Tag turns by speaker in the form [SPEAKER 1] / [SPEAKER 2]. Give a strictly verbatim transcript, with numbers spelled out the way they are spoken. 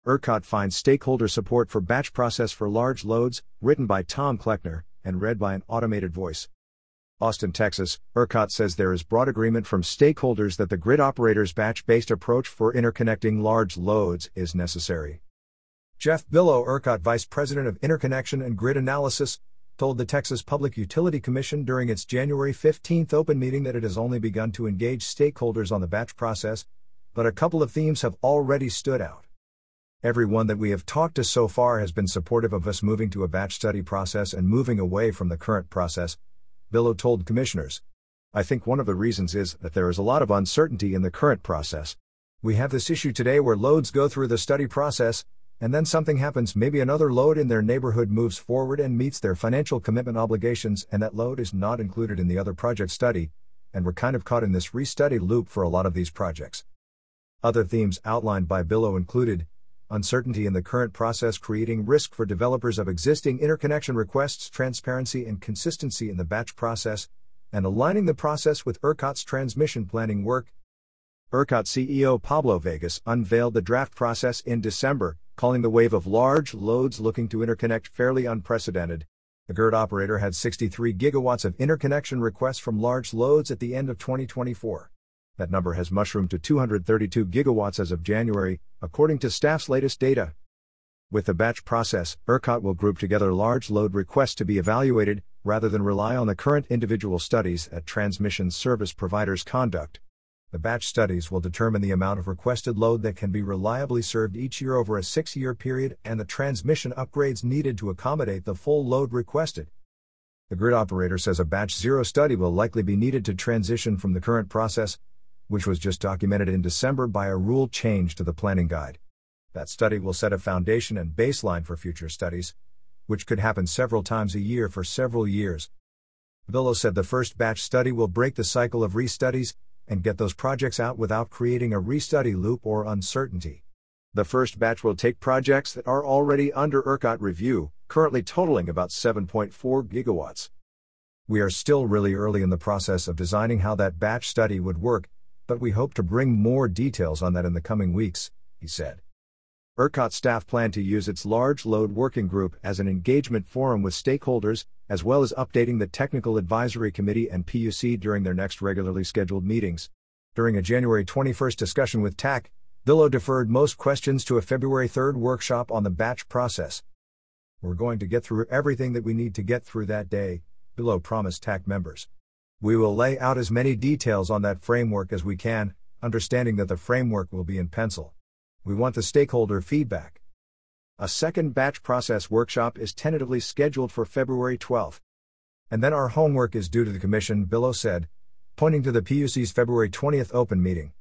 [SPEAKER 1] ERCOT finds stakeholder support for batch process for large loads, written by Tom Kleckner, and read by an automated voice. Austin, Texas, ERCOT says there is broad agreement from stakeholders that the grid operator's batch-based approach for interconnecting large loads is necessary. Jeff Billo, ERCOT Vice President of Interconnection and Grid Analysis, told the Texas Public Utility Commission during its January fifteenth open meeting that it has only begun to engage stakeholders on the batch process, but a couple of themes have already stood out. Everyone that we have talked to so far has been supportive of us moving to a batch study process and moving away from the current process, Billo told commissioners. I think one of the reasons is that there is a lot of uncertainty in the current process. We have this issue today where loads go through the study process, and then something happens, maybe another load in their neighborhood moves forward and meets their financial commitment obligations, and that load is not included in the other project study, and we're kind of caught in this restudy loop for a lot of these projects. Other themes outlined by Billo included uncertainty in the current process creating risk for developers of existing interconnection requests, transparency and consistency in the batch process, and aligning the process with ERCOT's transmission planning work. ERCOT C E O Pablo Vegas unveiled the draft process in December, calling the wave of large loads looking to interconnect fairly unprecedented. The grid operator had sixty-three gigawatts of interconnection requests from large loads at the end of twenty twenty-four. That number has mushroomed to two hundred thirty-two gigawatts as of January, according to staff's latest data. With the batch process, ERCOT will group together large load requests to be evaluated, rather than rely on the current individual studies that transmission service providers conduct. The batch studies will determine the amount of requested load that can be reliably served each year over a six-year period and the transmission upgrades needed to accommodate the full load requested. The grid operator says a batch zero study will likely be needed to transition from the current process, which was just documented in December by a rule change to the planning guide. That study will set a foundation and baseline for future studies, which could happen several times a year for several years. Billo said the first batch study will break the cycle of restudies and get those projects out without creating a restudy loop or uncertainty. The first batch will take projects that are already under ERCOT review, currently totaling about seven point four gigawatts. We are still really early in the process of designing how that batch study would work, but we hope to bring more details on that in the coming weeks, he said. ERCOT staff plan to use its Large Load Working Group as an engagement forum with stakeholders, as well as updating the Technical Advisory Committee and P U C during their next regularly scheduled meetings. During a January twenty-first discussion with T A C, Billo deferred most questions to a February third workshop on the batch process. We're going to get through everything that we need to get through that day, Billo promised T A C members. We will lay out as many details on that framework as we can, understanding that the framework will be in pencil. We want the stakeholder feedback. A second batch process workshop is tentatively scheduled for February twelfth. And then our homework is due to the Commission, Billo said, pointing to the P U C's February twentieth open meeting.